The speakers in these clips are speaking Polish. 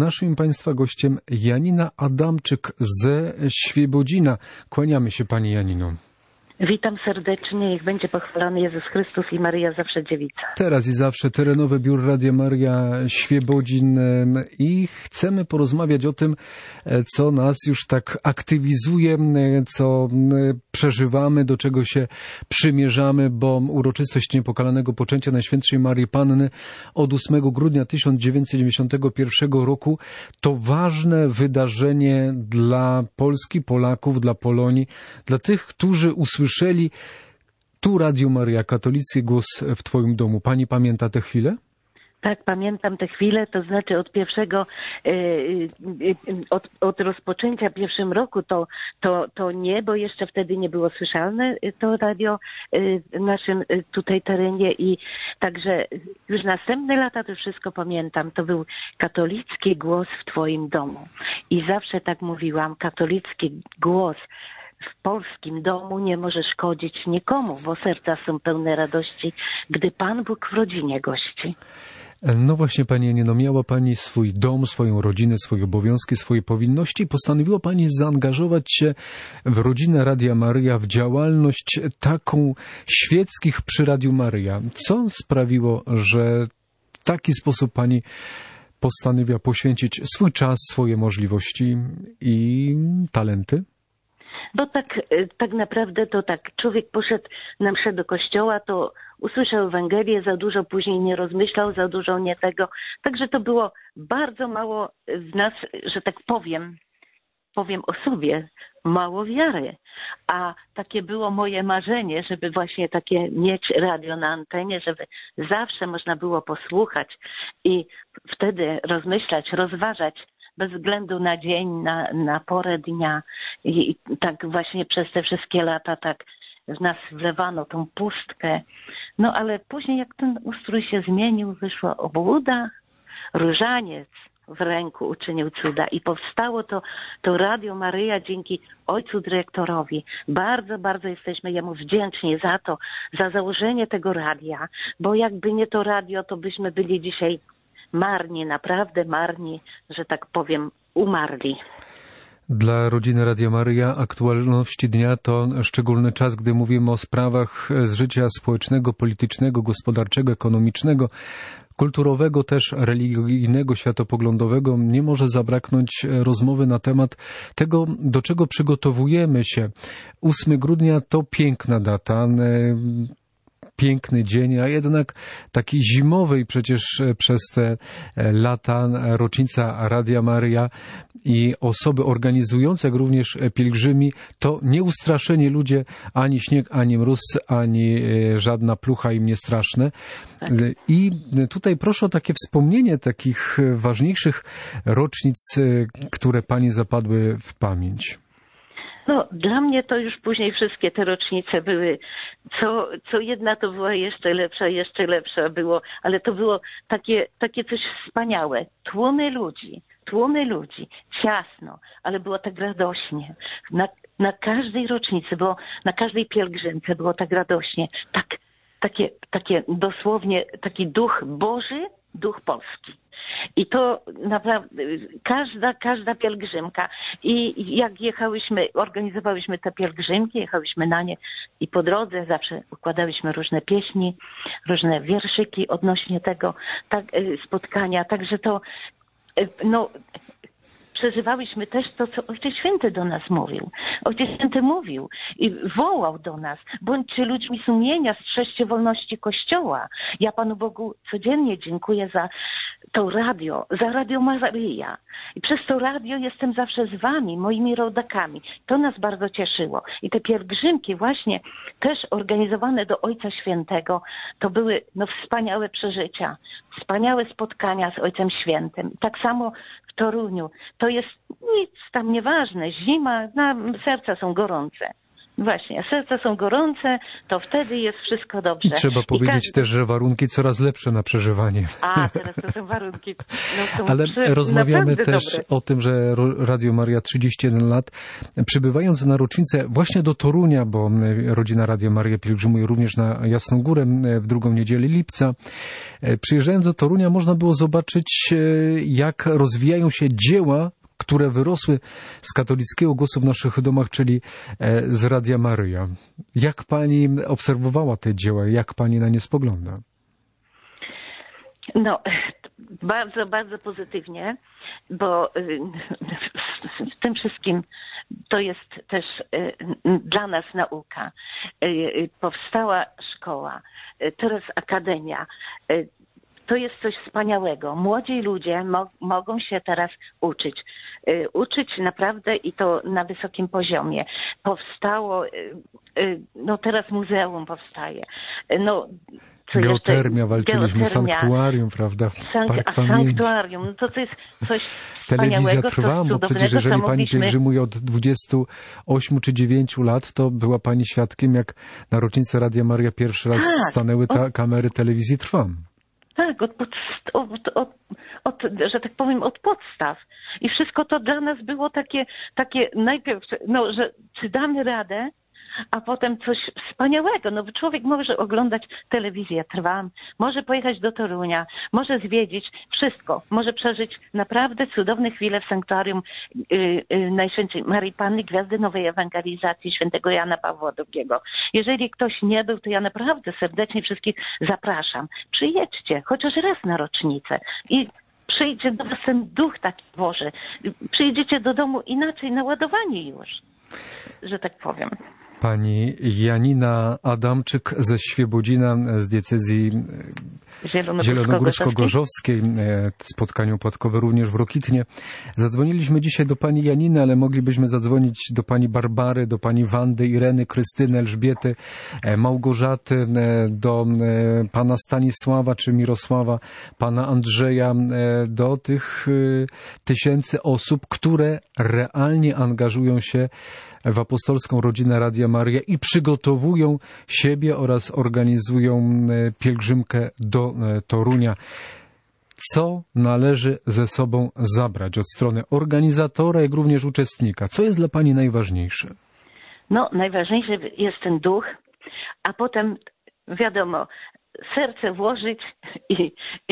naszym i Państwa gościem Janina Adamczyk ze Świebodzina. Kłaniamy się Pani Janino. Witam serdecznie, niech będzie pochwalony Jezus Chrystus i Maryja zawsze dziewica. Teraz i zawsze terenowe biuro Radia Maria Świebodzin i chcemy porozmawiać o tym, co nas już tak aktywizuje, co przeżywamy, do czego się przymierzamy, bo uroczystość Niepokalanego Poczęcia Najświętszej Maryi Panny od 8 grudnia 1991 roku to ważne wydarzenie dla Polski, Polaków, dla Polonii, dla tych, którzy usłyszeli tu Radio Maria, katolicki głos w Twoim domu. Pani pamięta tę chwilę? Tak, pamiętam tę chwilę, to znaczy od pierwszego, od rozpoczęcia w pierwszym roku to nie, bo jeszcze wtedy nie było słyszalne to radio w naszym tutaj terenie i także już następne lata to wszystko pamiętam. To był katolicki głos w Twoim domu i zawsze tak mówiłam, katolicki głos w polskim domu nie może szkodzić nikomu, bo serca są pełne radości, gdy Pan Bóg w rodzinie gości. No właśnie, Pani Janino, miała Pani swój dom, swoją rodzinę, swoje obowiązki, swoje powinności i postanowiła Pani zaangażować się w rodzinę Radia Maryja, w działalność taką świeckich przy Radiu Maryja. Co sprawiło, że w taki sposób Pani postanowiła poświęcić swój czas, swoje możliwości i talenty? Bo tak naprawdę to tak, człowiek poszedł na mszę do kościoła, to usłyszał Ewangelię, za dużo później nie rozmyślał, za dużo nie tego. Także to było bardzo mało w nas, że tak powiem o sobie, mało wiary. A takie było moje marzenie, żeby właśnie takie mieć radio na antenie, żeby zawsze można było posłuchać i wtedy rozmyślać, rozważać, bez względu na dzień, na porę dnia. I tak właśnie przez te wszystkie lata tak w nas wlewano tą pustkę. No ale później jak ten ustrój się zmienił, wyszła obłuda, różaniec w ręku uczynił cuda i powstało to Radio Maryja dzięki ojcu dyrektorowi. Bardzo, bardzo jesteśmy jemu wdzięczni za to, za założenie tego radia, bo jakby nie to radio, to byśmy byli dzisiaj marni, naprawdę marni, że tak powiem, umarli. Dla rodziny Radia Maryja aktualności dnia to szczególny czas, gdy mówimy o sprawach z życia społecznego, politycznego, gospodarczego, ekonomicznego, kulturowego, też religijnego, światopoglądowego. Nie może zabraknąć rozmowy na temat tego, do czego przygotowujemy się. 8 grudnia to piękna data, piękny dzień, a jednak taki zimowy i przecież przez te lata rocznica Radia Maryja i osoby organizujące, jak również pielgrzymi, to nieustraszeni ludzie, ani śnieg, ani mróz, ani żadna plucha im nie straszne. I tutaj proszę o takie wspomnienie takich ważniejszych rocznic, które Pani zapadły w pamięć. No, dla mnie to już później wszystkie te rocznice były, co jedna to była jeszcze lepsza było, ale to było takie coś wspaniałe. Tłumy ludzi, ciasno, ale było tak radośnie. Na każdej rocznicy, na każdej pielgrzymce było tak radośnie. Takie dosłownie taki duch Boży, duch polski. I to naprawdę każda pielgrzymka. I jak organizowałyśmy te pielgrzymki, jechałyśmy na nie i po drodze zawsze układałyśmy różne pieśni, różne wierszyki odnośnie tego spotkania. Także to przeżywałyśmy też to, co Ojciec Święty do nas mówił. Ojciec Święty mówił i wołał do nas: bądźcie ludźmi sumienia, strzeżcie wolności Kościoła. Ja Panu Bogu codziennie dziękuję za to radio, za Radio Maryja. I przez to radio jestem zawsze z wami, moimi rodakami. To nas bardzo cieszyło. I te pielgrzymki właśnie też organizowane do Ojca Świętego, to były wspaniałe przeżycia, wspaniałe spotkania z Ojcem Świętym. Tak samo w Toruniu. To jest nic tam nieważne. Zima, serca są gorące. Właśnie, serca są gorące, to wtedy jest wszystko dobrze. I trzeba powiedzieć też, że warunki coraz lepsze na przeżywanie. A, teraz to są warunki. No, są Ale rozmawiamy też dobre. o tym, że Radio Maria 31 lat, przybywając na rocznicę właśnie do Torunia, bo rodzina Radio Maria pielgrzymuje również na Jasną Górę w drugą niedzielę lipca. Przyjeżdżając do Torunia można było zobaczyć, jak rozwijają się dzieła, które wyrosły z katolickiego głosu w naszych domach, czyli z Radia Maryja. Jak pani obserwowała te dzieła? Jak pani na nie spogląda? No, bardzo, bardzo pozytywnie, bo w tym wszystkim to jest też dla nas nauka. Powstała szkoła, teraz akademia. To jest coś wspaniałego. Młodzi ludzie mogą się teraz uczyć. Uczyć naprawdę i to na wysokim poziomie. Powstało, no teraz muzeum powstaje. No, Geotermia, walczyliśmy, sanktuarium, prawda? Sanktuarium, no to jest coś Telewizja wspaniałego. trwa, bo przecież jeżeli pani pielgrzymuje od 28 czy 9 lat, to była pani świadkiem, jak na rocznicę Radia Maria pierwszy raz stanęły kamery Telewizji Trwam. Tak, że tak powiem, od podstaw. I wszystko to dla nas było takie najpierw, no, że czy damy radę, a potem coś wspaniałego. No, człowiek może oglądać telewizję Trwam, może pojechać do Torunia, może zwiedzić wszystko. Może przeżyć naprawdę cudowne chwile w sanktuarium Najświętszej Maryi Panny Gwiazdy Nowej Ewangelizacji świętego Jana Pawła II. Jeżeli ktoś nie był, to ja naprawdę serdecznie wszystkich zapraszam. Przyjedźcie chociaż raz na rocznicę i przyjdzie do was ten duch taki Boży. Przyjdziecie do domu inaczej naładowani już, że tak powiem. Pani Janina Adamczyk ze Świebodzina, z diecezji zielonogórsko-gorzowskiej, spotkanie upadkowe również w Rokitnie. Zadzwoniliśmy dzisiaj do pani Janiny, ale moglibyśmy zadzwonić do pani Barbary, do pani Wandy, Ireny, Krystyny, Elżbiety, Małgorzaty, do pana Stanisława czy Mirosława, pana Andrzeja, do tych tysięcy osób, które realnie angażują się w apostolską rodzinę Radia Maria i przygotowują siebie oraz organizują pielgrzymkę do Torunia. Co należy ze sobą zabrać od strony organizatora, jak również uczestnika? Co jest dla pani najważniejsze? No, najważniejszy jest ten duch, a potem wiadomo, serce włożyć i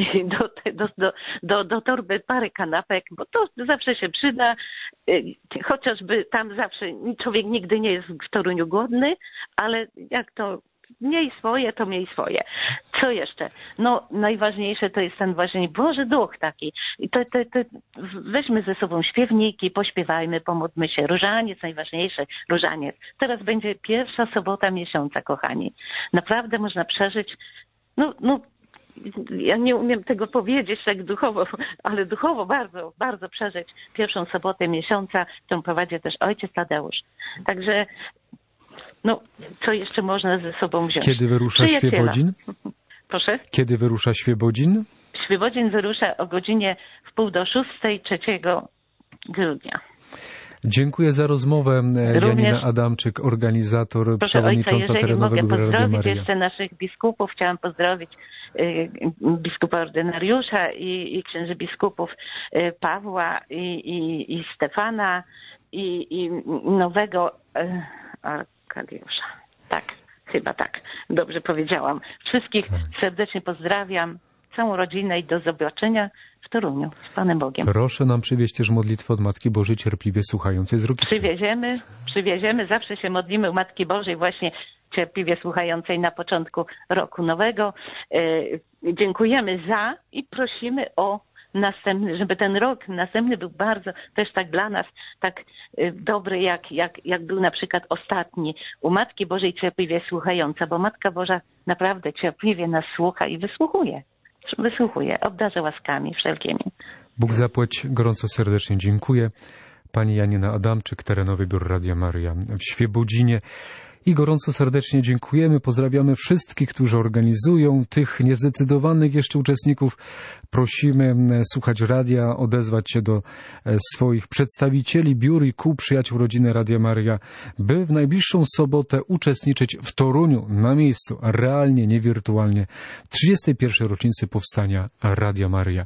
do torby parę kanapek, bo to zawsze się przyda, chociażby tam zawsze człowiek nigdy nie jest w Toruniu głodny, ale jak to miej swoje, to miej swoje. Co jeszcze? No najważniejsze to jest ten właśnie Boży Duch taki. I to weźmy ze sobą śpiewniki, pośpiewajmy, pomódlmy się. Różaniec, najważniejszy, różaniec. Teraz będzie pierwsza sobota miesiąca, kochani. Naprawdę można przeżyć, no ja nie umiem tego powiedzieć tak duchowo, ale duchowo bardzo, bardzo przeżyć pierwszą sobotę miesiąca, którą prowadzi też ojciec Tadeusz. Także no, co jeszcze można ze sobą wziąć? Kiedy wyrusza Świebodzin? Proszę? Kiedy wyrusza Świebodzin? Świebodzin wyrusza o godzinie 5:45, 3 grudnia. Dziękuję za rozmowę. Janina Adamczyk, organizator, przewodnicząca terenowego Biura Radia Maria. Chciałam pozdrowić jeszcze naszych biskupów. Chciałam pozdrowić biskupa ordynariusza i księży biskupów Pawła i Stefana i nowego Arkadiusza. Tak, chyba tak. Dobrze powiedziałam. Wszystkich serdecznie pozdrawiam, całą rodzinę i do zobaczenia w Toruniu z Panem Bogiem. Proszę nam przywieźć też modlitwę od Matki Bożej cierpliwie słuchającej z Rokitny. Przywieziemy, zawsze się modlimy u Matki Bożej właśnie cierpliwie słuchającej na początku roku nowego. Dziękujemy za i prosimy o następny, żeby ten rok następny był bardzo też tak dla nas tak dobry, jak był na przykład ostatni u Matki Bożej cierpliwie słuchająca, bo Matka Boża naprawdę cierpliwie nas słucha i wysłuchuje, obdarza łaskami wszelkimi. Bóg zapłać, gorąco serdecznie dziękuję. Pani Janina Adamczyk, terenowy Biur Radia Maria w Świebodzinie. I gorąco serdecznie dziękujemy, pozdrawiamy wszystkich, którzy organizują, tych niezdecydowanych jeszcze uczestników. Prosimy słuchać radia, odezwać się do swoich przedstawicieli, biur i kół przyjaciół rodziny Radia Maryja, by w najbliższą sobotę uczestniczyć w Toruniu, na miejscu, realnie, nie wirtualnie, w 31. rocznicy powstania Radia Maryja.